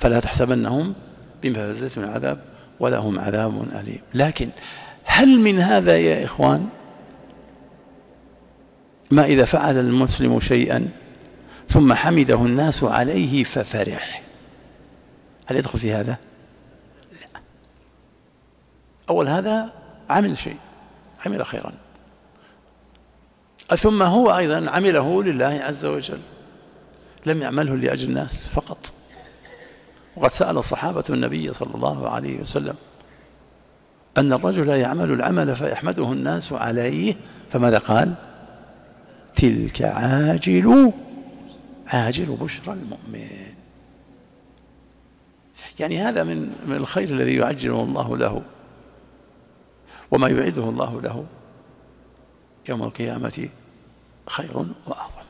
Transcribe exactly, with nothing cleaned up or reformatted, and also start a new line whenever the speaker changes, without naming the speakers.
فلا تحسبنهم بمفازة من عذاب ولهم عذاب أليم. لكن هل من هذا يا إخوان ما إذا فعل المسلم شيئا ثم حمده الناس عليه ففرح، هل يدخل في هذا؟ لا. أول هذا عمل شيء، عمل خيرا، ثم هو أيضا عمله لله عز وجل، لم يعمله لأجل الناس فقط. وقد سأل الصحابة النبي صلى الله عليه وسلم أن الرجل يعمل العمل فيحمده الناس عليه، فماذا قال؟ تلك عاجل عاجل بشرى المؤمن. يعني هذا من من الخير الذي يعجله الله له، وما يعده الله له يوم القيامة خير وأعظم.